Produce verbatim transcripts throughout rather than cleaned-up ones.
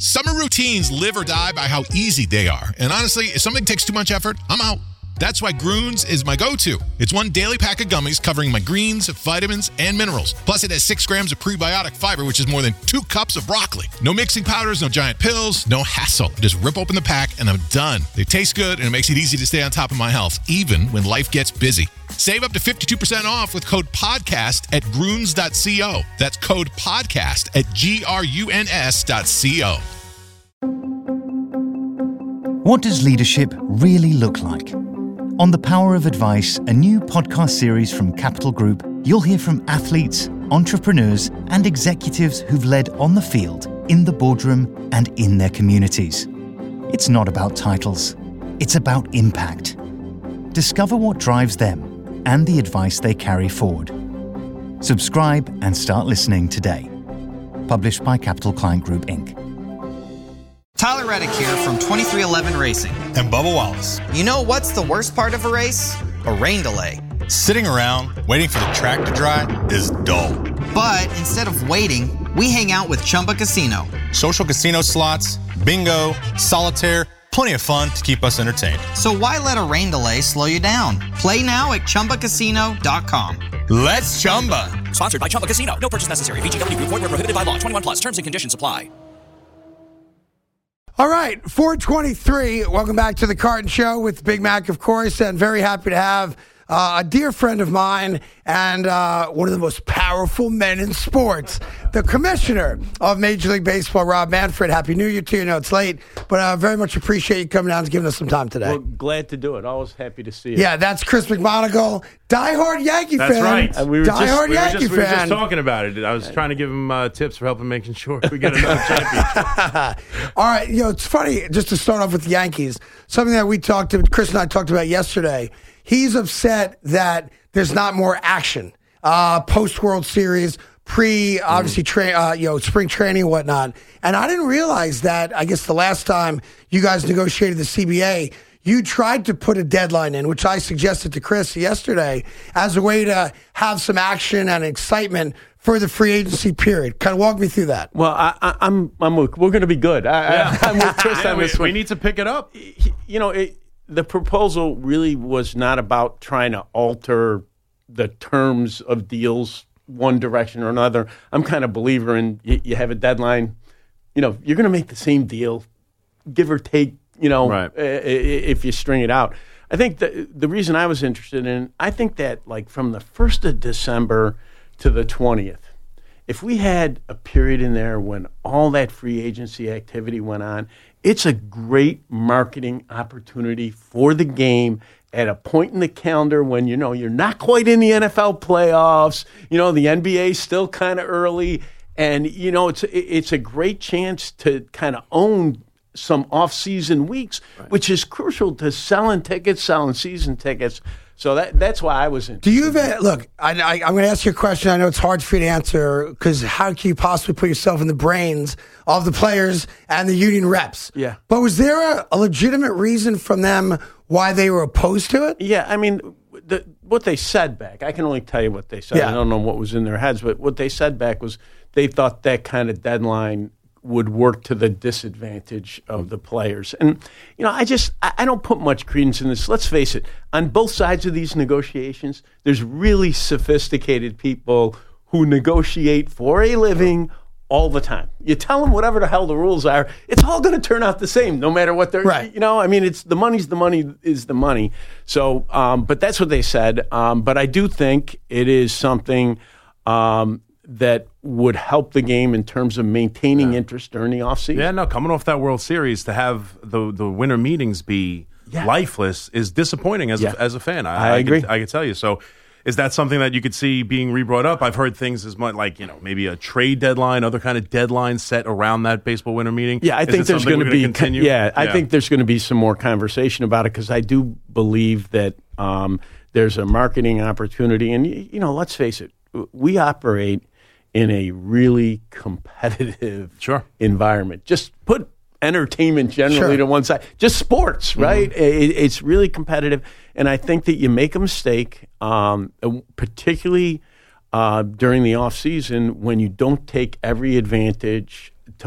Summer routines live or die by how easy they are. And honestly, if something takes too much effort, I'm out. That's why Groones is my go-to. It's one daily pack of gummies covering my greens, vitamins, and minerals. Plus, it has six grams of prebiotic fiber, which is more than two cups of broccoli. No mixing powders, no giant pills, no hassle. Just rip open the pack, and I'm done. They taste good, and it makes it easy to stay on top of my health, even when life gets busy. Save up to fifty-two percent off with code PODCAST at groones dot co. That's code PODCAST at G R U N S dot co. What does leadership really look like? On The Power of Advice, a new podcast series from Capital Group, you'll hear from athletes, entrepreneurs, and executives who've led on the field, in the boardroom, and in their communities. It's not about titles. It's about impact. Discover what drives them and the advice they carry forward. Subscribe and start listening today. Published by Capital Client Group, Incorporated. Tyler Reddick here from twenty-three eleven Racing. And Bubba Wallace. You know what's the worst part of a race? A rain delay. Sitting around waiting for the track to dry is dull. But instead of waiting, we hang out with Chumba Casino. Social casino slots, bingo, solitaire, plenty of fun to keep us entertained. So why let a rain delay slow you down? Play now at Chumba Casino dot com. Let's Chumba. Sponsored by Chumba Casino. No purchase necessary. V G W Group. Void where prohibited by law. twenty-one plus. Terms and conditions apply. All right, four twenty-three. Welcome back to the Carton Show with Big Mac, of course, and very happy to have uh, a dear friend of mine and uh, one of the most powerful men in sports, the commissioner of Major League Baseball, Rob Manfred. Happy New Year to you. I know it's late, but I uh, very much appreciate you coming down and giving us some time today. Well, glad to do it. Always happy to see you. Yeah, that's Chris McMonagle, diehard Yankee That's fan. right. Uh, we were diehard just, we Yankee were just, fan. We were just talking about it. I was trying to give him uh, tips for helping making sure we get another championship. All right, you know, it's funny, just to start off with the Yankees, something that we talked to, Chris and I talked about yesterday. He's upset that there's not more action uh, post-World Series, pre, obviously, tra- uh, you know, spring training and whatnot. And I didn't realize that, I guess the last time you guys negotiated the C B A, you tried to put a deadline in, which I suggested to Chris yesterday, as a way to have some action and excitement for the free agency period. Kind of walk me through that. Well, I, I, I'm, I'm, we're going to be good. I, Yeah. I, I'm with Chris Yeah, on we, this one. we need to pick it up. You know, it, the proposal really was not about trying to alter the terms of deals one direction or another. I'm kind of a believer in you, you have a deadline. You know, you're going to make the same deal, give or take, you know, Right. uh, if you string it out. I think the, the reason I was interested in, I think that like from the first of December to the twentieth, if we had a period in there when all that free agency activity went on, it's a great marketing opportunity for the game at a point in the calendar when, you know, you're not quite in the N F L playoffs, you know, the N B A is still kind of early, and, you know, it's it's a great chance to kind of own some off-season weeks, right, which is crucial to selling tickets, selling season tickets. So that that's why I was interested. Do you have a, look, I, I, I'm going to ask you a question. I know it's hard for you to answer because how can you possibly put yourself in the brains of the players and the union reps? Yeah. But was there a, a legitimate reason from them why they were opposed to it? Yeah, I mean, the, what they said back, I can only tell you what they said. Yeah. I don't know what was in their heads, but what they said back was they thought that kind of deadline would work to the disadvantage of the players. And, you know, I just, I, I don't put much credence in this. Let's face it, on both sides of these negotiations, there's really sophisticated people who negotiate for a living all the time. You tell them whatever the hell the rules are, it's all going to turn out the same, no matter what they're, right. you know, I mean, it's the money's the money is the money. So, um, but that's what they said. Um, but I do think it is something um, that would help the game in terms of maintaining yeah. interest during the offseason. Yeah, no, coming off that World Series, to have the the winter meetings be yeah. lifeless is disappointing as yeah. a, as a fan. I, I, I agree. Can, I can tell you. So, is that something that you could see being re-brought up? I've heard things as much like, you know, maybe a trade deadline, other kind of deadline set around that baseball winter meeting. Yeah, I is think there's going to be continue. Yeah, I yeah. think there's going to be some more conversation about it because I do believe that um, there's a marketing opportunity, and you know, let's face it, we operate in a really competitive sure. environment. Just put entertainment generally sure. to one side. Just sports, right? Mm-hmm. It, it's really competitive. And I think that you make a mistake, um, particularly uh, during the off season, when you don't take every advantage to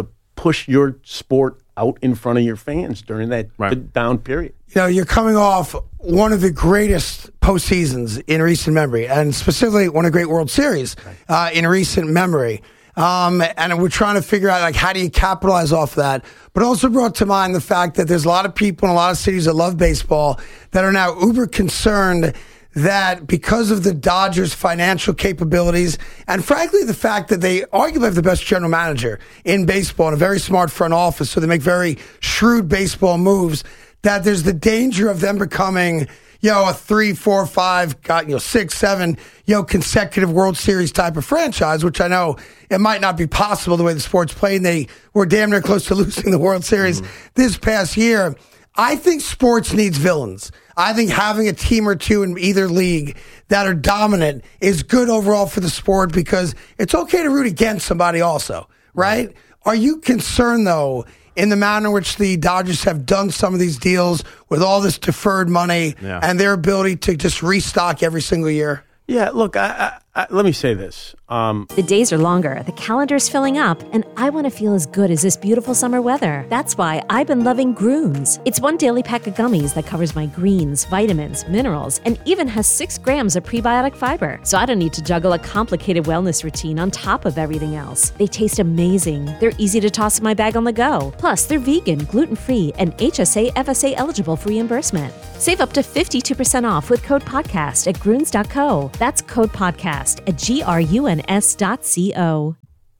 push your sport out in front of your fans during that Right. down period. You know, you're coming off one of the greatest postseasons in recent memory, and specifically one of the great World Series uh, in recent memory. Um, and we're trying to figure out, like, how do you capitalize off that? But also brought to mind the fact that there's a lot of people in a lot of cities that love baseball that are now uber concerned that because of the Dodgers' financial capabilities and, frankly, the fact that they arguably have the best general manager in baseball and a very smart front office, so they make very shrewd baseball moves, that there's the danger of them becoming, you know, a three, four, five, got, you know, six, seven, you know, consecutive World Series type of franchise, which I know it might not be possible the way the sport's played. And they were damn near close to losing the World Series mm-hmm. this past year. I think sports needs villains. I think having a team or two in either league that are dominant is good overall for the sport because it's okay to root against somebody also, right? right. Are you concerned, though, in the manner in which the Dodgers have done some of these deals with all this deferred money yeah. and their ability to just restock every single year? Yeah, look, I, I, I, let me say this. Um, the days are longer, the calendar's filling up, and I want to feel as good as this beautiful summer weather. That's why I've been loving Groones. It's one daily pack of gummies that covers my greens, vitamins, minerals, and even has six grams of prebiotic fiber. So I don't need to juggle a complicated wellness routine on top of everything else. They taste amazing. They're easy to toss in my bag on the go. Plus, they're vegan, gluten-free, and H S A F S A eligible for reimbursement. Save up to fifty-two percent off with code podcast at groones dot co. That's code podcast at G R U N S dot C O.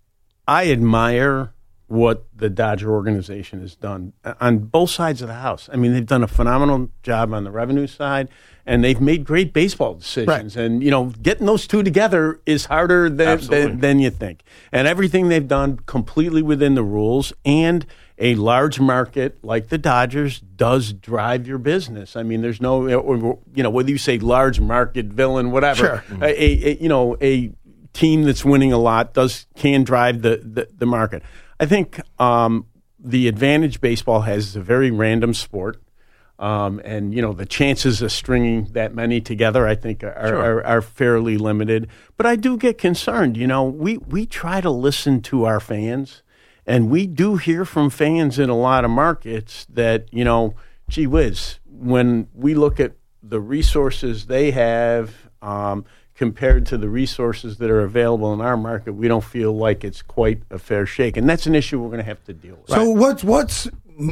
I admire what the Dodger organization has done on both sides of the house. I mean, they've done a phenomenal job on the revenue side, and they've made great baseball decisions. Right. And, you know, getting those two together is harder than, than, than you think. And everything they've done completely within the rules, and a large market like the Dodgers does drive your business. I mean, there's no, you know, whether you say large market, villain, whatever, sure. a, a, you know, a team that's winning a lot does can drive the, the, the market. I think um, the advantage baseball has is a very random sport. Um, and, you know, the chances of stringing that many together, I think, are, sure. are, are fairly limited. But I do get concerned. You know, we, we try to listen to our fans, and we do hear from fans in a lot of markets that, you know, gee whiz, when we look at the resources they have um, compared to the resources that are available in our market, we don't feel like it's quite a fair shake. And that's an issue we're going to have to deal with. So what's what's...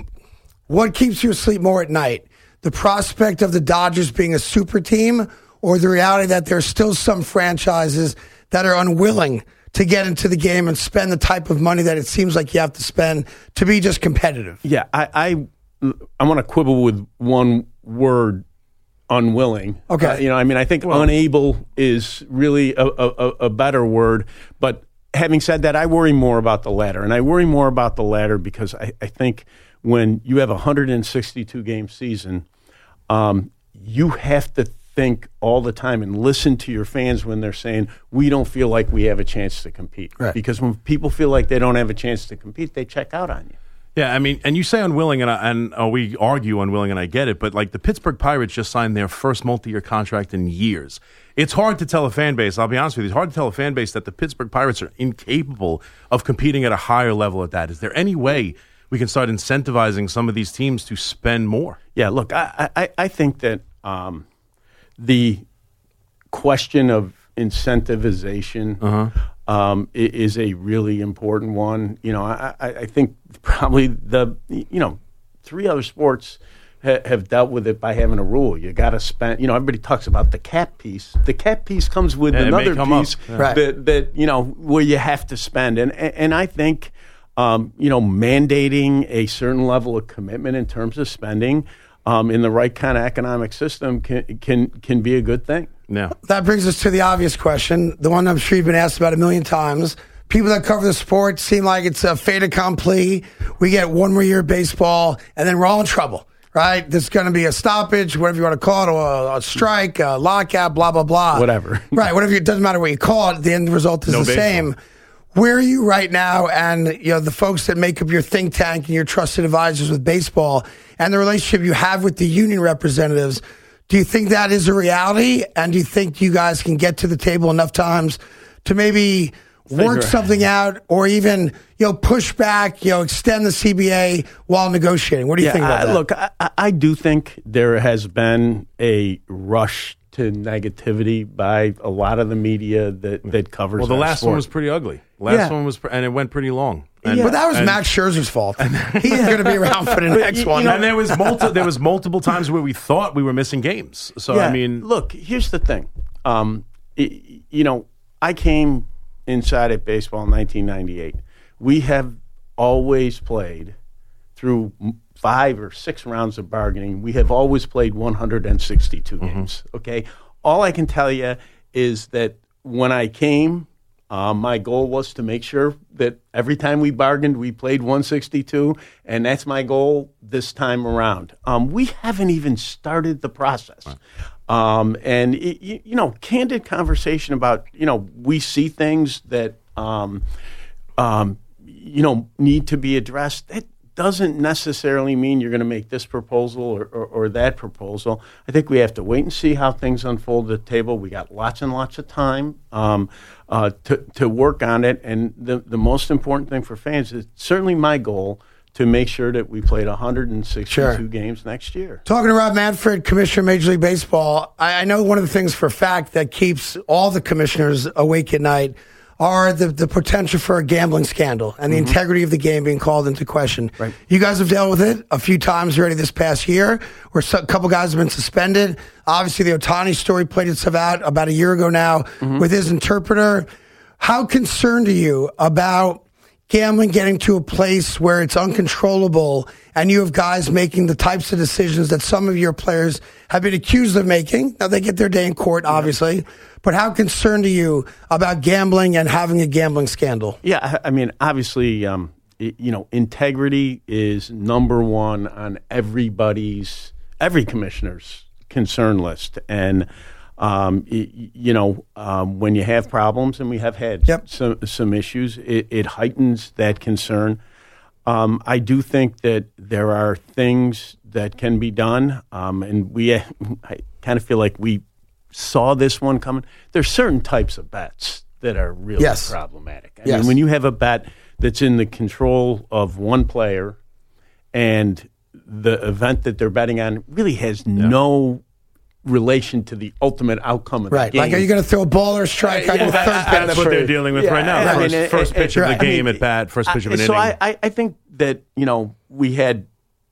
What keeps you asleep more at night? The prospect of the Dodgers being a super team, or the reality that there's still some franchises that are unwilling to get into the game and spend the type of money that it seems like you have to spend to be just competitive? Yeah, I I, I want to quibble with one word, unwilling. Okay. Uh, you know, I mean, I think well, unable is really a, a, a better word. But having said that, I worry more about the latter. And I worry more about the latter because I, I think when you have a one hundred sixty-two game season, um, you have to think all the time and listen to your fans when they're saying, we don't feel like we have a chance to compete. Right. Because when people feel like they don't have a chance to compete, they check out on you. Yeah, I mean, and you say unwilling, and I, and uh, we argue unwilling, and I get it, but like the Pittsburgh Pirates just signed their first multi-year contract in years. It's hard to tell a fan base, I'll be honest with you, it's hard to tell a fan base that the Pittsburgh Pirates are incapable of competing at a higher level at that. Is there any way we can start incentivizing some of these teams to spend more? Yeah, look, I, I, I think that um, the question of incentivization uh-huh. um, is a really important one. You know, I, I think probably the, you know, three other sports ha- have dealt with it by having a rule. You got to spend, you know, everybody talks about the cap piece. The cap piece comes with yeah, another piece yeah. right. that, that, you know, where you have to spend. And, and I think, Um, you know, mandating a certain level of commitment in terms of spending um, in the right kind of economic system can can can be a good thing. Yeah. That brings us to the obvious question, the one I'm sure you've been asked about a million times. People that cover the sport seem like it's a fait accompli. We get one more year of baseball, and then we're all in trouble, right? There's going to be a stoppage, whatever you want to call it, or a, a strike, a lockout, blah, blah, blah. Whatever. Right, whatever. It doesn't matter what you call it. The end result is No the baseball. same. Where are you right now, and you know the folks that make up your think tank and your trusted advisors with baseball, and the relationship you have with the union representatives? Do you think that is a reality, and do you think you guys can get to the table enough times to maybe work Figure- something out, or even you know push back, you know, extend the C B A while negotiating? What do you think about I, that? Look, I, I- I do think there has been a rush to negativity by a lot of the media that, that covers. Well, the our last sport. one was pretty ugly. Last Yeah. one was, pr- and it went pretty long. And, but that was and- Max Scherzer's fault. He's going to be around for the next you one. know, And there was multi- there was multiple times where we thought we were missing games. So Yeah, I mean, look, here's the thing. Um, i- you know, I came inside at baseball in nineteen ninety-eight. We have always played through m- five or six rounds of bargaining. We have always played one hundred sixty-two Mm-hmm. games. Okay, all I can tell you is that when I came, um, my goal was to make sure that every time we bargained, we played one sixty-two, and that's my goal this time around. Um, we haven't even started the process. Um, and, it, you, you know, candid conversation about, you know, we see things that, um, um, you know, need to be addressed. That doesn't necessarily mean you're going to make this proposal or, or, or that proposal. I think we have to wait and see how things unfold at the table. We got lots and lots of time um, uh, to, to work on it. And the, the most important thing for fans is certainly my goal to make sure that we played one hundred sixty-two Sure. games next year. Talking to Rob Manfred, Commissioner of Major League Baseball, I, I know one of the things for a fact that keeps all the commissioners awake at night are the, the potential for a gambling scandal and the Mm-hmm. integrity of the game being called into question. Right. You guys have dealt with it a few times already this past year, where so- a couple guys have been suspended. Obviously, the Ohtani story played itself out about a year ago now Mm-hmm. with his interpreter. How concerned are you about gambling getting to a place where it's uncontrollable and you have guys making the types of decisions that some of your players have been accused of making? Now, they get their day in court, obviously, but how concerned are you about gambling and having a gambling scandal? Yeah, I I mean, obviously, um, i- you know, integrity is number one on everybody's, every commissioner's concern list. And, um, y- y- you know, um, when you have problems, and we have had Yep. some, some issues, it, it heightens that concern. Um, I do think that there are things that can be done, um, and we, I kind of feel like we saw this one coming. There's certain types of bets that are really Yes. problematic. I Yes. mean, when you have a bet that's in the control of one player, and the event that they're betting on really has no relation to the ultimate outcome of the Right. game. Like, are you going to throw a ball or a strike on Yeah, your that- third that- pitch? that's what they're dealing with Yeah, right now. I First, mean, it- first it- pitch of right. the I game mean, at bat, first pitch of an so inning. I, I, I think that, you know, we had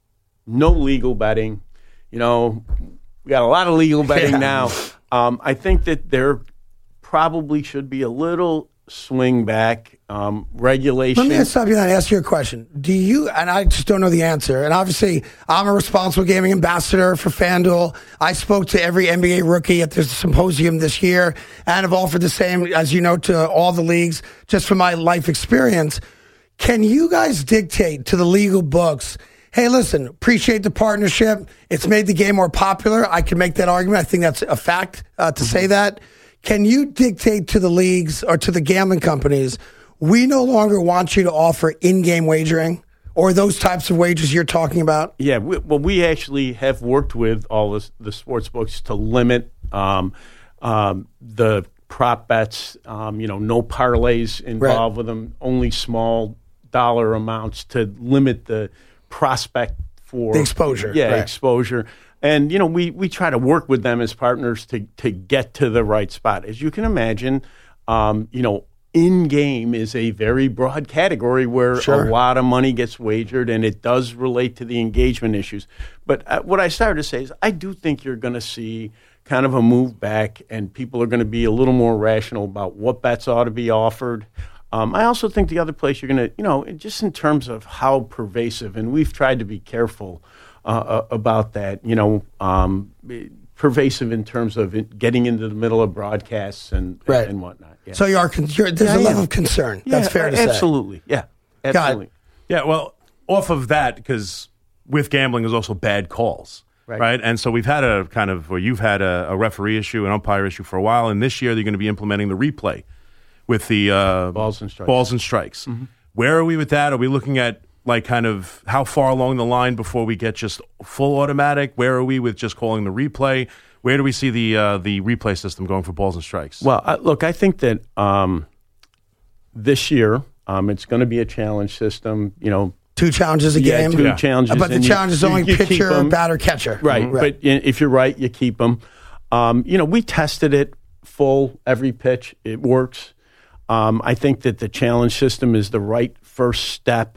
no legal betting. You know, we got a lot of legal betting Yeah. now. Um, I think that there probably should be a little swing back um, regulation. Let me stop you and ask you a question. Do you, and I just don't know the answer, and obviously I'm a responsible gaming ambassador for FanDuel. I spoke to every N B A rookie at the symposium this year and have offered the same, as you know, to all the leagues, just from my life experience. Can you guys dictate to the legal books, hey, listen, appreciate the partnership. It's made the game more popular. I can make that argument. I think that's a fact uh, to say that. Can you dictate to the leagues or to the gambling companies, we no longer want you to offer in-game wagering or those types of wagers you're talking about? Yeah, we, well, we actually have worked with all this, the sports books to limit um, um, the prop bets. Um, you know, no parlays involved with them, only small dollar amounts to limit the prospect for The exposure, Yeah, right. exposure. And you know, we we try to work with them as partners to to get to the right spot. As you can imagine, um, you know, in game is a very broad category where Sure. a lot of money gets wagered, and it does relate to the engagement issues. But uh, what I started to say is, I do think you're going to see kind of a move back, and people are going to be a little more rational about what bets ought to be offered. Um, I also think the other place you're going to, you know, just in terms of how pervasive, and we've tried to be careful uh, uh, about that, you know, um, pervasive in terms of it getting into the middle of broadcasts and Right. and whatnot. Yeah. So you are, con- you're, there's Yeah, a level yeah. of concern. Yeah, That's fair to say. absolutely. Yeah, absolutely. Yeah, well, off of that, because with gambling is also bad calls, Right. right? And so we've had a kind of, or you've had a, a referee issue, an umpire issue for a while, and this year they're going to be implementing the replay with the uh, Balls and strikes. Balls and strikes. Mm-hmm. Where are we with that? Are we looking at like kind of how far along the line before we get just full automatic? Where are we with just calling the replay? Where do we see the uh, the replay system going for balls and strikes? Well, uh, look, I think that um, this year, um, it's going to be a challenge system. You know, two challenges a yeah, game. Two yeah. challenges, but the and challenge you, is only you, you pitcher, batter, catcher. Right. Mm-hmm. But if you're right, you keep them. Um, you know, we tested it full every pitch. It works. Um, I think that the challenge system is the right first step.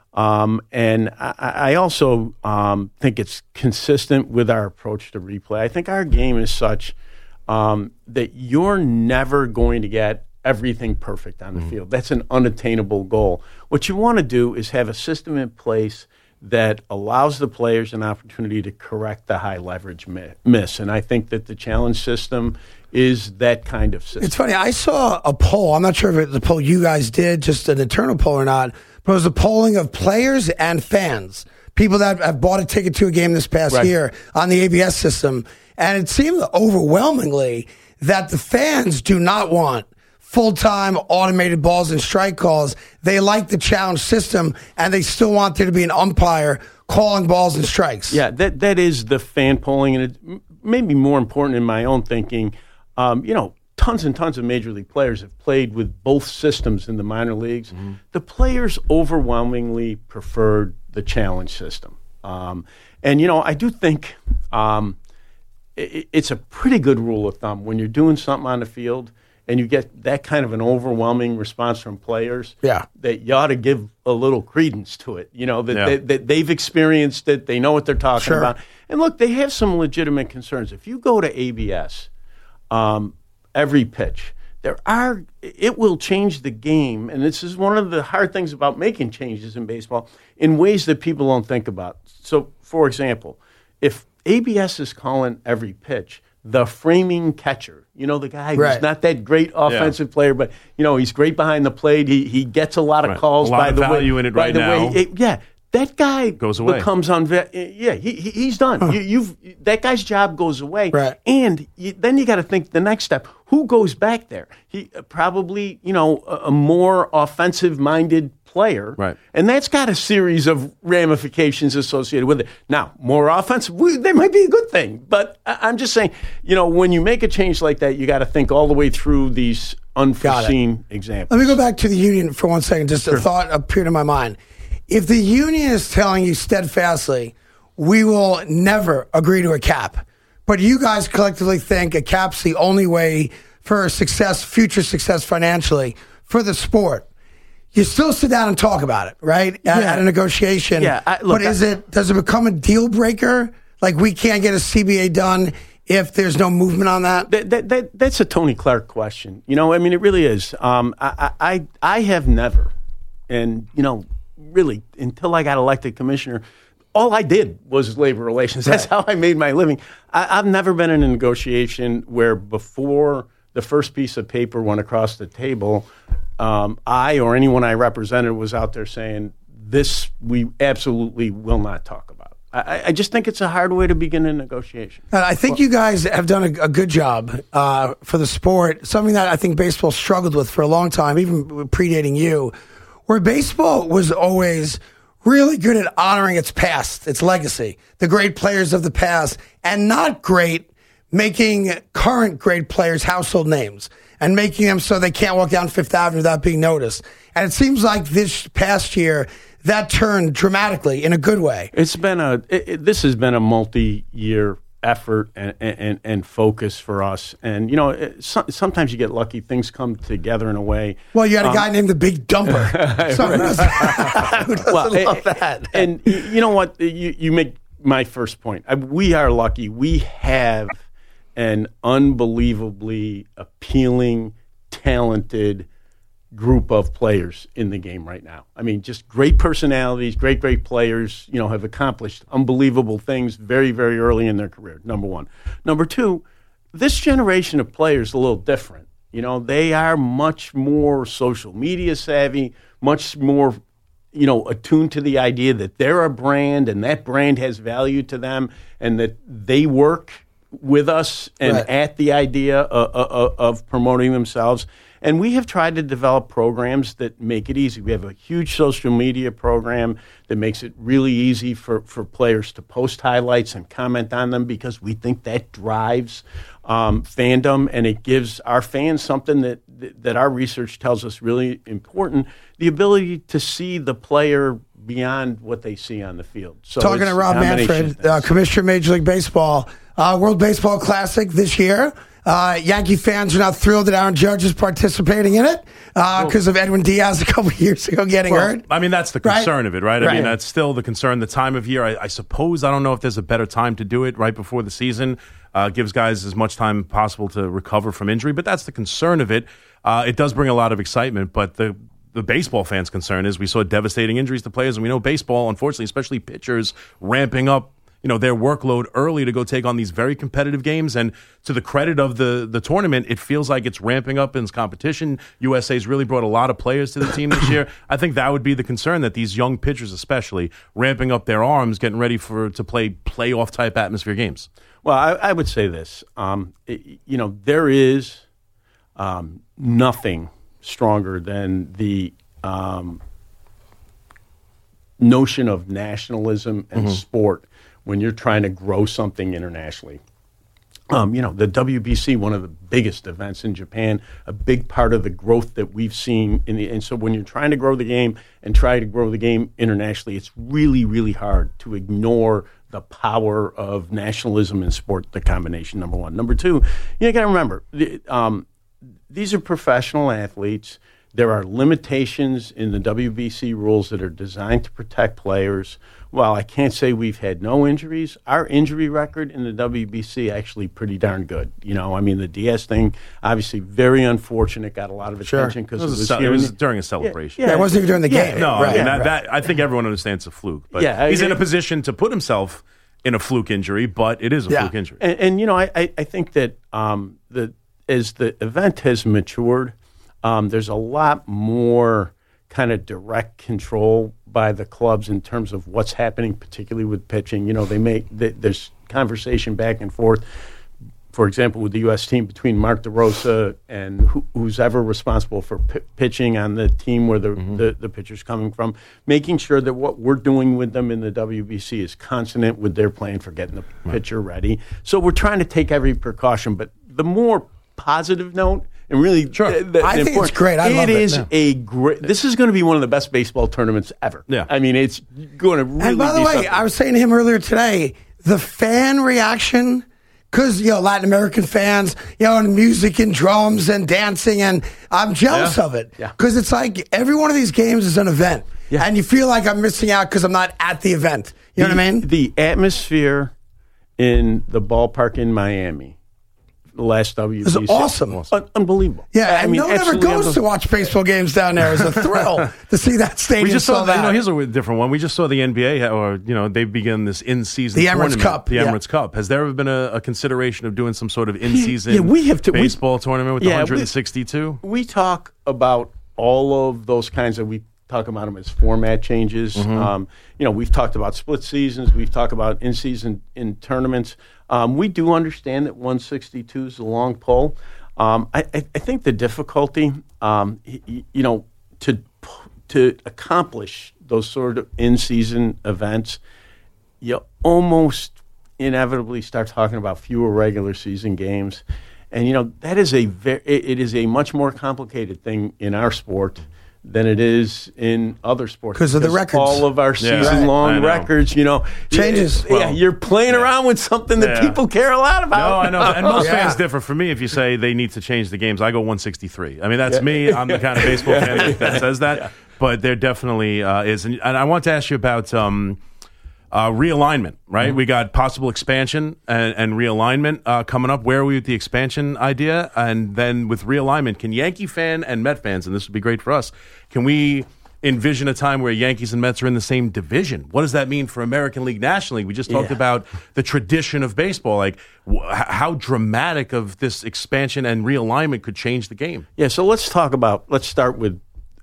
Um, and I, I also um, think it's consistent with our approach to replay. I think our game is such um, that you're never going to get everything perfect on the mm-hmm. field. That's an unattainable goal. What you want to do is have a system in place that allows the players an opportunity to correct the high leverage mi- miss. And I think that the challenge system is that kind of system. It's funny. I saw a poll. I'm not sure if it was a poll you guys did, just an internal poll or not, but it was a polling of players and fans, people that have bought a ticket to a game this past right. year on the A B S system. And it seemed overwhelmingly that the fans do not want full-time automated balls and strike calls. They like the challenge system, and they still want there to be an umpire calling balls and strikes. Yeah, that that is the fan polling, and it may be more important in my own thinking. Um, you know, tons and tons of major league players have played with both systems in the minor leagues. Mm-hmm. The players overwhelmingly preferred the challenge system. Um, and, you know, I do think um, it, it's a pretty good rule of thumb when you're doing something on the field and you get that kind of an overwhelming response from players, yeah. that you ought to give a little credence to it. You know, that, yeah. they, that they've experienced it, they know what they're talking sure. about. And look, they have some legitimate concerns. If you go to A B S, um, every pitch, there are, it will change the game. And this is one of the hard things about making changes in baseball in ways that people don't think about. So, for example, if A B S is calling every pitch, the framing catcher, you know, the guy who's right. not that great offensive yeah. player, but, you know, he's great behind the plate. He he gets a lot of right. calls a lot by of the value way. in it by right the now. way, it, yeah, that guy goes away. becomes unve- Yeah, he, he he's done. Huh. You, you've that guy's job goes away, right. and you, then you got to think the next step. Who goes back there? He uh, probably, you know, a, a more offensive-minded player, right? And that's got a series of ramifications associated with it. Now, more offensive, we, that might be a good thing, but I, I'm just saying, you know, when you make a change like that, you got to think all the way through these unforeseen examples. Let me go back to the union for one second. Just sure. a thought appeared in my mind. If the union is telling you steadfastly, we will never agree to a cap, but you guys collectively think a cap's the only way for success, future success financially for the sport, you still sit down and talk about it, right? At, yeah. at a negotiation. Yeah, I, look, but is I, it does it become a deal breaker? Like we can't get a C B A done if there's no movement on that? That, that, that that's a Tony Clark question. You know, I mean, it really is. Um, I, I I have never, and you know, really until I got elected commissioner, all I did was labor relations. That's right. how I made my living. I, I've never been in a negotiation where before the first piece of paper went across the table, um, I or anyone I represented was out there saying, this we absolutely will not talk about. I, I just think it's a hard way to begin a negotiation. And I think well, you guys have done a, a good job uh, for the sport, something that I think baseball struggled with for a long time, even predating you, where baseball was always really good at honoring its past, its legacy, the great players of the past, and not great making current great players household names and making them so they can't walk down Fifth Avenue without being noticed. And it seems like this past year, that turned dramatically in a good way. It's been a, it, it, this has been a multi-year effort and, and, and focus for us. And, you know, it, so, sometimes you get lucky. Things come together in a way. Well, you had a um, guy named the Big Dumper. So who doesn't, who doesn't well, love that? And, and you know what? You, you make my first point. I, we are lucky. We have an unbelievably appealing, talented group of players in the game right now. I mean, just great personalities, great, great players, you know, have accomplished unbelievable things very, very early in their career, number one. Number two, this generation of players is a little different. You know, they are much more social media savvy, much more, you know, attuned to the idea that they're a brand and that brand has value to them and that they work with us and right. at the idea of, of, of promoting themselves. And we have tried to develop programs that make it easy. We have a huge social media program that makes it really easy for, for players to post highlights and comment on them because we think that drives um, fandom, and it gives our fans something that, that our research tells us really important, the ability to see the player beyond what they see on the field. So Talking to Rob Manfred, uh, Commissioner of Major League Baseball, uh, World Baseball Classic this year. Uh, Yankee fans are now thrilled that Aaron Judge is participating in it because uh, of Edwin Diaz a couple of years ago getting well, hurt. I mean, that's the concern right? of it, right? I right. mean, that's still the concern. The time of year, I, I suppose, I don't know if there's a better time to do it right before the season. Uh, gives guys as much time possible to recover from injury, but that's the concern of it. Uh, it does bring a lot of excitement, but the the baseball fans' concern is we saw devastating injuries to players, and we know baseball, unfortunately, especially pitchers, ramping up you know, their workload early to go take on these very competitive games. And to the credit of the, the tournament, it feels like it's ramping up in its competition. U S A's really brought a lot of players to the team this year. I think that would be the concern, that these young pitchers especially ramping up their arms, getting ready for to play playoff-type atmosphere games. Well, I, I would say this. Um, it, you know, there is um, nothing stronger than the um, notion of nationalism and mm-hmm. sport when you're trying to grow something internationally. Um, you know, the W B C, one of the biggest events in Japan, a big part of the growth that we've seen. In the, and so when you're trying to grow the game and try to grow the game internationally, it's really, really hard to ignore the power of nationalism in sport, the combination, number one. Number two, you got to remember, the, um, these are professional athletes. There are limitations in the W B C rules that are designed to protect players. While I can't say we've had no injuries, our injury record in the W B C actually pretty darn good. You know, I mean, the Diaz thing, obviously very unfortunate, got a lot of attention because sure. it, it was, it was, it was during a celebration. Yeah, yeah, it wasn't even during the yeah, game. No, right, I mean, right. that, that, I think everyone understands it's a fluke. But yeah, he's I, in a position to put himself in a fluke injury, but it is a yeah. fluke injury. And, and you know, I, I, I think that um, the, as the event has matured, um, there's a lot more kind of direct control by the clubs in terms of what's happening, particularly with pitching. You know, they make they, there's conversation back and forth. For example, with the U S team between Mark DeRosa and who, who's ever responsible for p- pitching on the team where the, mm-hmm. the the pitcher's coming from, making sure that what we're doing with them in the W B C is consonant with their plan for getting the right. pitcher ready. So we're trying to take every precaution. But the more positive note. And really, sure. th- th- I think important. it's great. I it love it. is Yeah. a great. This is going to be one of the best baseball tournaments ever. Yeah. I mean, it's going to really. And by the be way, something. I was saying to him earlier today, the fan reaction, because you know Latin American fans, you know, and music and drums and dancing, and I'm jealous Yeah. of it Yeah. because it's like every one of these games is an event, Yeah. and you feel like I'm missing out because I'm not at the event. You know the, what I mean? The atmosphere in the ballpark in Miami. The last W B C. It's awesome. Un- unbelievable. Yeah, I and mean, no one ever absolutely goes to watch baseball games down there. It's a thrill to see that stadium. We just saw, sold the, you know, out. here's a different one. We just saw the N B A, or you know, they've begun this in-season The Emirates tournament, Cup, the yeah. Emirates Cup. Has there ever been a, a consideration of doing some sort of in-season Yeah, we have to- we- baseball tournament with Yeah, the we- one hundred sixty-two? We talk about all of those kinds of, we talk about them as format changes. Mm-hmm. Um, you know, we've talked about split seasons. We've talked about in-season in tournaments. Um, we do understand that one sixty-two is a long pull. Um, I, I, I think the difficulty, um, y- you know, to to accomplish those sort of in-season events, you almost inevitably start talking about fewer regular season games. And, you know, that is a very, it is a much more complicated thing in our sport than it is in other sports. 'Cause of the records. All of our Yeah. season-long Right. I know. records, you know. Changes. Yeah, Well, you're playing around with something that Yeah. people care a lot about. No, I know. And most Yeah. fans differ. For me, if you say they need to change the games, I go one sixty-three. I mean, that's me. I'm the kind of baseball fan that, that says that. Yeah. But there definitely uh, is. And, and I want to ask you about um, uh, realignment, right? Mm-hmm. We got possible expansion and, and realignment uh, coming up. Where are we with the expansion idea? And then with realignment, can Yankee fan and Met fans, and this would be great for us, can we envision a time where Yankees and Mets are in the same division? What does that mean for American League, National League? We just talked Yeah. about the tradition of baseball. Like, wh- how dramatic of this expansion and realignment could change the game? Yeah, so let's talk about, let's start with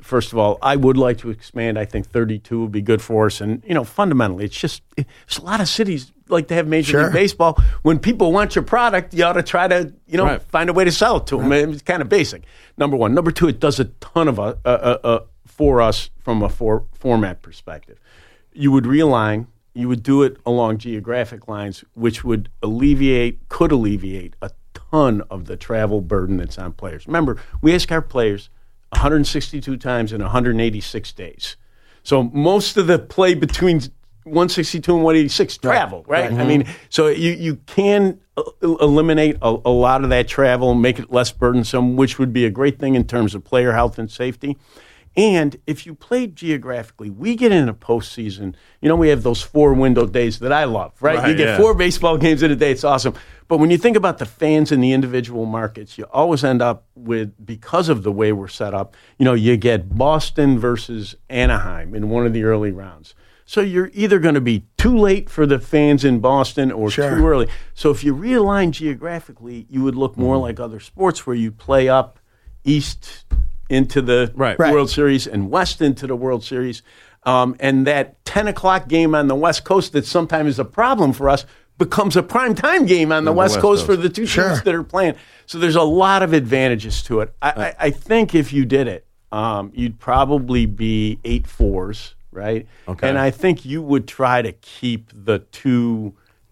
first of all, I would like to expand. I think thirty-two would be good for us. And, you know, fundamentally, it's just, it, there's a lot of cities like to have Major Sure. League Baseball. When people want your product, you ought to try to, you know, Right. find a way to sell it to them. It's kind of basic. Number one. Number two, it does a ton of uh, uh, uh, for us from a for, format perspective. You would realign. You would do it along geographic lines, which would alleviate, could alleviate a ton of the travel burden that's on players. Remember, we ask our players one hundred sixty-two times in one hundred eighty-six days. So most of the play between one sixty-two and one eighty-six travel, right? Right. I mean, so you, you can uh, eliminate a, a lot of that travel, make it less burdensome, which would be a great thing in terms of player health and safety. And if you play geographically, we get in a postseason. You know, we have those four window days that I love, right? Right, you get yeah. four baseball games in a day. It's awesome. But when you think about the fans in the individual markets, you always end up with, because of the way we're set up, you know, you get Boston versus Anaheim in one of the early rounds. So you're either going to be too late for the fans in Boston or Sure. too early. So if you realign geographically, you would look more like other sports where you play up east into the Right. Right. World Series and west into the World Series. Um, and that ten o'clock game on the West Coast that sometimes is a problem for us becomes a prime time game on the, the West, West Coast, Coast. for the two Sure. teams that are playing. So there's a lot of advantages to it. I, I, I think if you did it, um, you'd probably be eight fours, right? Okay. And I think you would try to keep the two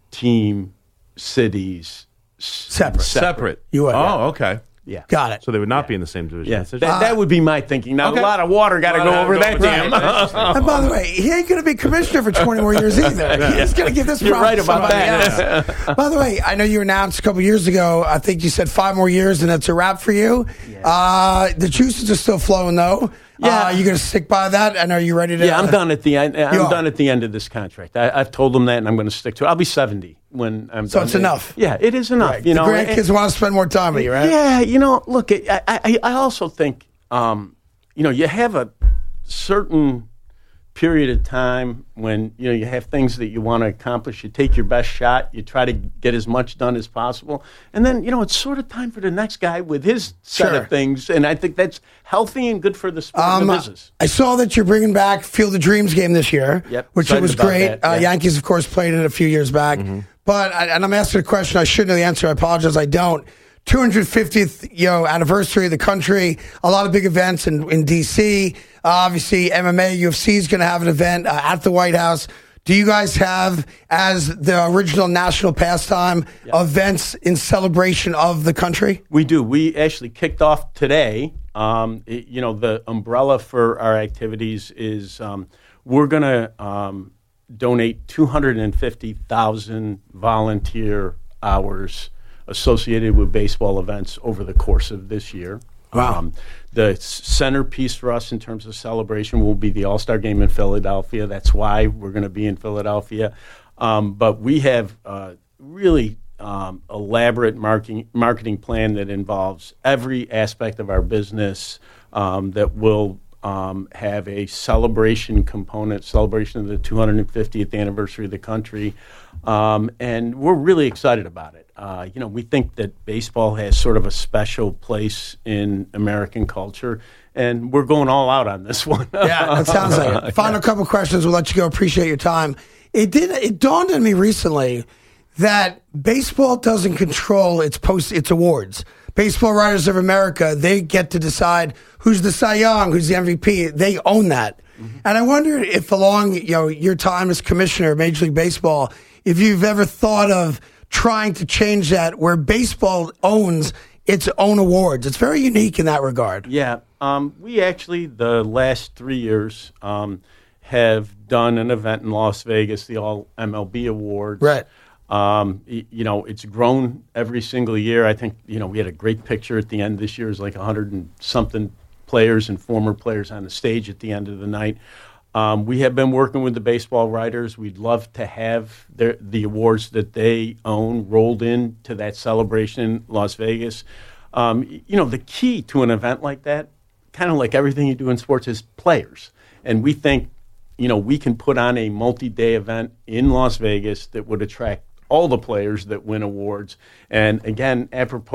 team cities s- Separate. Separate. You would, Oh, yeah. okay. Yeah. Got it. So they would not be in the same division. Yeah, That's that, interesting. that would be my thinking. Now, Okay. a lot of water got to Lot go of over water that go over dam. that. And by the way, he ain't going to be commissioner for twenty more years either. He's going to give this You're problem right to about somebody that. else. By the way, I know you announced a couple years ago, I think you said five more years and that's a wrap for you. Uh, the juices are still flowing, though. Yeah. Uh, you going to stick by that? And are you ready to? Yeah, I'm done at the end. I'm You are. done at the end of this contract. I, I've told them that, and I'm going to stick to it. I'll be seventy when I'm So done. it's enough. Yeah, it is enough. Right. You know, the grandkids and- want to spend more time with you, right? Yeah, you know, look, I, I, I also think, um, you know, you have a certain period of time when, you know, you have things that you want to accomplish. You take your best shot. You try to get as much done as possible. And then, you know, it's sort of time for the next guy with his set Sure. of things. And I think that's healthy and good for the sport and Um, the business. I saw that you're bringing back Field of Dreams game this year, Yep, which excited was about great. that, Uh, yeah. Yankees, of course, played it a few years back. But I, and I'm asking a question I should know the answer. I apologize, I don't. two hundred fiftieth you know anniversary of the country. A lot of big events in in D C. Uh, obviously, M M A, U F C is going to have an event uh, at the White House. Do you guys have, as the original national pastime, events in celebration of the country? We do. We actually kicked off today. Um, it- you know, the umbrella for our activities is um, we're going to um, donate two hundred fifty thousand volunteer hours associated with baseball events over the course of this year. Wow. Um, the s- centerpiece for us in terms of celebration will be the All-Star Game in Philadelphia. That's why we're going to be in Philadelphia. Um, but we have uh, really um, elaborate marketing marketing plan that involves every aspect of our business um, that will um, have a celebration component, celebration of the two hundred fiftieth anniversary of the country. Um, and we're really excited about it. Uh, you know, we think that baseball has sort of a special place in American culture, and we're going all out on this one. Yeah, that sounds like it. Final couple questions. We'll let you go. Appreciate your time. It did. It dawned on me recently that baseball doesn't control its post its awards. Baseball Writers of America, they get to decide who's the Cy Young, who's the M V P. They own that. Mm-hmm. And I wonder if along you know your time as commissioner of Major League Baseball, if you've ever thought of trying to change that where baseball owns its own awards. It's very unique in that regard. Yeah. Um, we actually, the last three years, um, have done an event in Las Vegas, the All M L B Awards. Right. Um, y- you know, it's grown every single year. I think, you know, we had a great picture at the end this year. It was like a hundred and something players and former players on the stage at the end of the night. Um, we have been working with the baseball writers. We'd love to have their, the awards that they own rolled into that celebration in Las Vegas. Um, y- you know, the key to an event like that, kind of like everything you do in sports, is players. And we think, you know, we can put on a multi-day event in Las Vegas that would attract all the players that win awards. And again, apropos of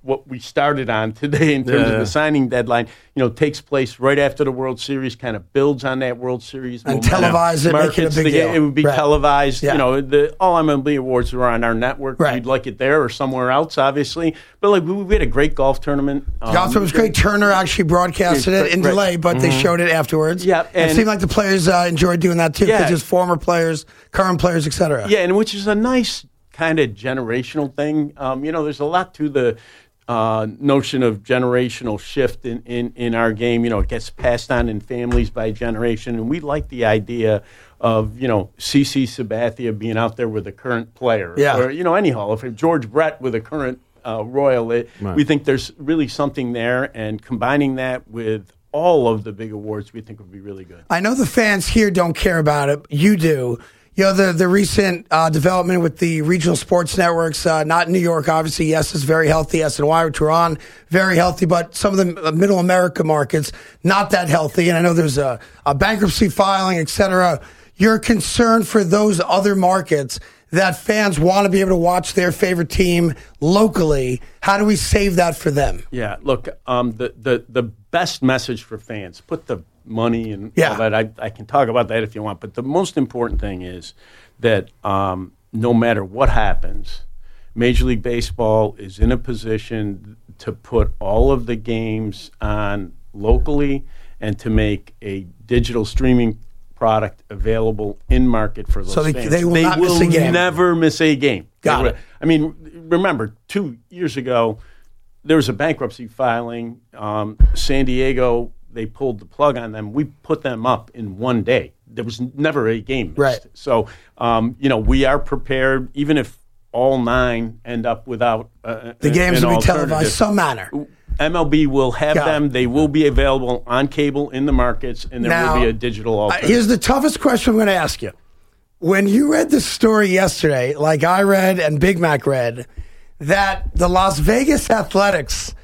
what we started on today in terms Yeah. of the signing deadline, you know, takes place right after the World Series, kind of builds on that World Series. And momentum, televise it, make it a markets big the game. deal. It would be Right. televised. Yeah. You know, the all M L B awards are on our network. Right. We'd like it there or somewhere else, obviously. But like we, we had a great golf tournament. Um, Golf was great. Turner actually broadcasted it in Right. delay, but they showed it afterwards. Yeah, it and- seemed like the players uh, enjoyed doing that too, Yeah. because there's former players, current players, et cetera. Yeah, and which is a nice kind of generational thing. Um, you know, there's a lot to the uh, notion of generational shift in, in, in our game. You know, it gets passed on in families by generation, and we like the idea of, you know, C C Sabathia being out there with a current player. Yeah. Or, you know, any Hall of Fame. George Brett with a current uh, Royal. It, Right. We think there's really something there, and combining that with all of the big awards we think would be really good. I know the fans here don't care about it. You do. You know, the, the recent uh, development with the regional sports networks, uh, not in New York, obviously, yes, is very healthy. S N Y, which we're on, very healthy. But some of the uh, middle America markets, not that healthy. And I know there's a, a bankruptcy filing, et cetera. You're concerned for those other markets that fans want to be able to watch their favorite team locally. How do we save that for them? Yeah, look, um, the, the, the best message for fans, put the money and Yeah. all that. I, I can talk about that if you want. But the most important thing is that um, no matter what happens, Major League Baseball is in a position to put all of the games on locally and to make a digital streaming product available in market for those So they- fans. they will not miss a game. never miss a game. Got They it. will- I mean, remember, two years ago, there was a bankruptcy filing. Um, San Diego, they pulled the plug on them. We put them up in one day. There was never a game missed. Right. So, um, you know, we are prepared, even if all nine end up without uh, The games an will be alternative. televised some manner. M L B will have Got it. them. They will be available on cable in the markets, and there Now, will be a digital Uh, alternative. here's the toughest question I'm going to ask you. When you read the story yesterday, like I read and Big Mac read, that the Las Vegas Athletics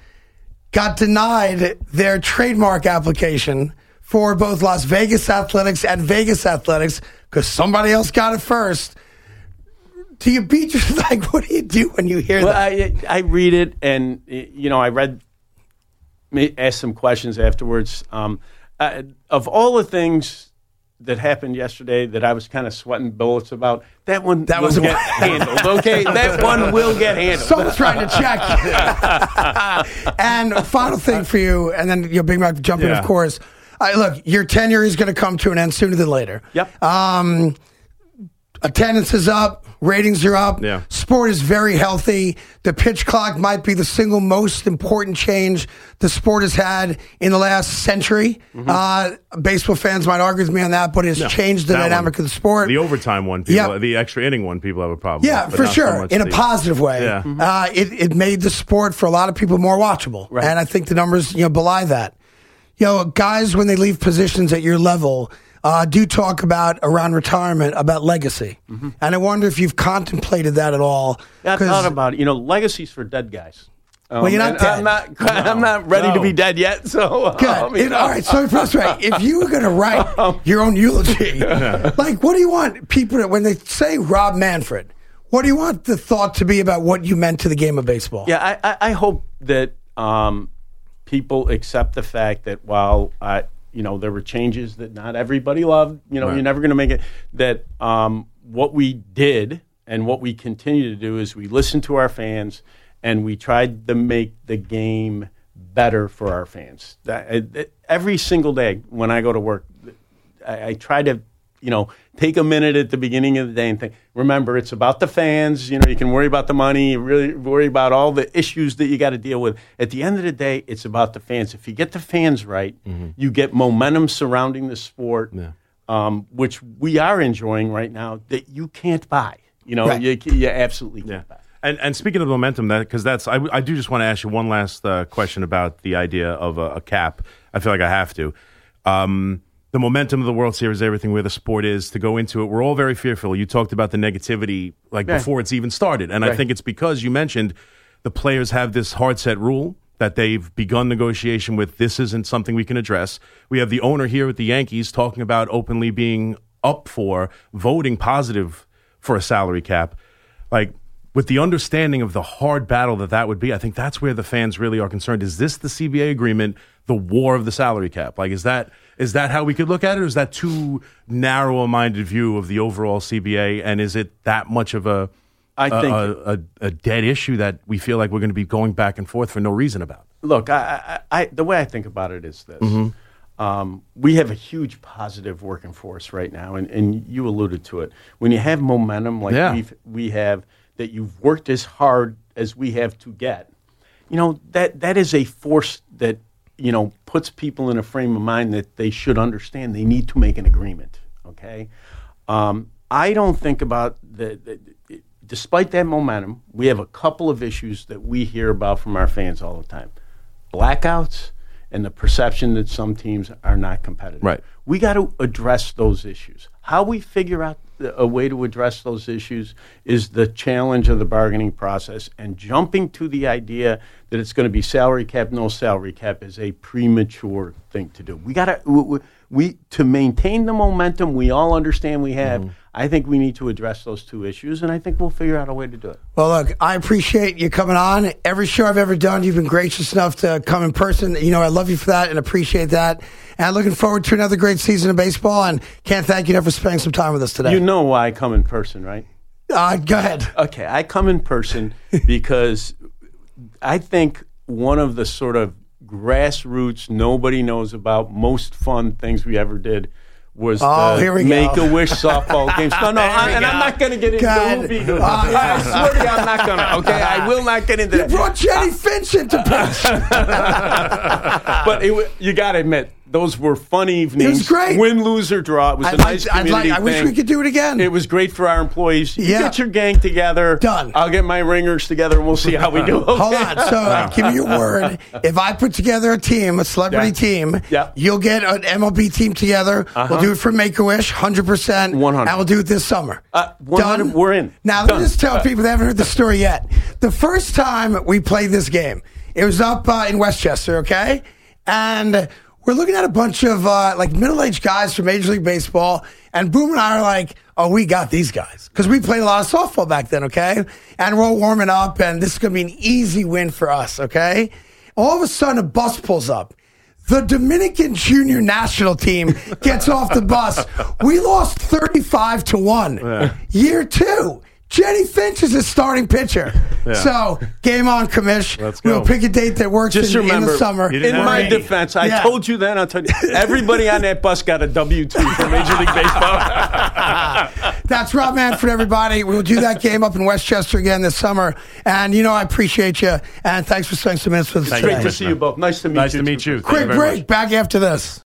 got denied their trademark application for both Las Vegas Athletics and Vegas Athletics because somebody else got it first. Do you beat your, like, what do you do when you hear Well, that? I, I read it, and, you know, I read, asked some questions afterwards. Um, uh, of all the things that happened yesterday that I was kind of sweating bullets about, that one That will was the get one. handled, okay? That one will get handled. Someone's trying to check. And final thing for you, and then your Big Mac jump in, Yeah. of course. Uh, look, your tenure is going to come to an end sooner than later. Yep. Um, attendance is up. Ratings are up. Yeah. Sport is very healthy. The pitch clock might be the single most important change the sport has had in the last century. Mm-hmm. Uh, baseball fans might argue with me on that, but it's No, changed the that dynamic one. of the sport. The overtime one, people, Yeah. the extra inning one, people have a problem Yeah, with. but for not so sure. much In a the- positive way. Yeah. Uh, it, it made the sport for a lot of people more watchable. Right. And I think the numbers, you know, belie that. You know, guys, when they leave positions at your level, uh, do talk about around retirement, about legacy. Mm-hmm. And I wonder if you've contemplated that at all. I 'Cause- thought about it. You know, legacies for dead guys. Um, Well, you're not and dead. I'm not, I'm not ready to No. be dead yet, so... Good. um, you It- know. all right. So, first, right, if you were going to write your own eulogy, like, what do you want people to, when they say Rob Manfred, what do you want the thought to be about what you meant to the game of baseball? Yeah, I, I, I hope that um, people accept the fact that while I, you know, there were changes that not everybody loved. You know, Right. you're never going to make it. That um, what we did and what we continue to do is we listened to our fans and we tried to make the game better for our fans. That, uh, every single day when I go to work, I, I try to, you know, take a minute at the beginning of the day and think, remember, it's about the fans. You know, you can worry about the money, you really worry about all the issues that you got to deal with. At the end of the day, it's about the fans. If you get the fans right, Mm-hmm. you get momentum surrounding the sport, Yeah. um, which we are enjoying right now, that you can't buy. You know, Right. you, you absolutely can't Yeah. buy. And and speaking of momentum, that because that's I, I do just want to ask you one last uh, question about the idea of a, a cap. I feel like I have to. Um, the momentum of the World Series, everything where the sport is to go into it. We're all very fearful. You talked about the negativity like Yeah. before it's even started, and I Right. think it's because you mentioned the players have this hard set rule that they've begun negotiation with. This isn't something we can address. We have the owner here at the Yankees talking about openly being up for voting positive for a salary cap. Like, with the understanding of the hard battle that that would be, I think that's where the fans really are concerned. Is this the C B A agreement, the war of the salary cap? Like, is that is that how we could look at it, or is that too narrow a minded view of the overall C B A? And is it that much of a I a, think a, a, a dead issue that we feel like we're going to be going back and forth for no reason about? Look, I, I, I, the way I think about it is this. Mm-hmm. Um, we have a huge positive working force right now, and, and you alluded to it. When you have momentum like Yeah. we've, we have, that you've worked as hard as we have to get, you know, that that is a force that, you know, puts people in a frame of mind that they should understand they need to make an agreement, okay? Um, I don't think about, the, the, despite that momentum, we have a couple of issues that we hear about from our fans all the time. Blackouts, and the perception that some teams are not competitive. Right. We got to address those issues. How we figure out the, a way to address those issues is the challenge of the bargaining process, and jumping to the idea that it's going to be salary cap, no salary cap is a premature thing to do. We got to we, we to maintain the momentum we all understand we have. Mm-hmm. I think we need to address those two issues, and I think we'll figure out a way to do it. Well, look, I appreciate you coming on. Every show I've ever done, you've been gracious enough to come in person. You know, I love you for that and appreciate that. And looking forward to another great season of baseball, and can't thank you enough for spending some time with us today. You know why I come in person, right? Uh, go ahead. Okay, I come in person because I think one of the sort of grassroots, nobody knows about, most fun things we ever did was oh, the here we Make-A-Wish softball games. No, no, I, and go. I'm not going to get into God. who beat who. Uh, I swear to you, I'm not going to, okay? I will not get into you that. You brought Jenny Finch into pitch. But it, you got to admit, those were fun evenings. It was great. Win, lose, or draw. It was I'd a nice like, community I'd like, I wish thing. we could do it again. It was great for our employees. You Yeah. get your gang together. Done. I'll get my ringers together, and we'll see how we do. Okay? Hold on. So give me your word. If I put together a team, a celebrity Yeah. team, Yeah. you'll get an M L B team together. Uh-huh. We'll do it for Make-A-Wish, one hundred percent. one hundred. And we'll do it this summer. Uh, one hundred, Done? we're in. Now, let Done. me just tell Uh, people that haven't heard the story yet. The first time we played this game, it was up uh, in Westchester, okay? And we're looking at a bunch of uh, like middle-aged guys from Major League Baseball, and Boom and I are like, oh, we got these guys. Because we played a lot of softball back then, okay? And we're all warming up, and this is going to be an easy win for us, okay? All of a sudden, a bus pulls up. The Dominican junior national team gets off the bus. We lost thirty-five to one. Yeah. Year two. Jenny Finch is a starting pitcher. Yeah. So, game on, Commish. Let's go. We'll pick a date that works Just in, remember, in the summer. You didn't in have my any. defense, I Yeah. told you then, I'll tell you, everybody on that bus got a W two from Major League Baseball. That's Rob Manfred, everybody. We'll do that game up in Westchester again this summer. And, you know, I appreciate you. And thanks for spending some minutes with us Thank today. you. Great to see you both. Nice to meet Nice you. to meet too. you. Thank you Quick very break. much. Back after this.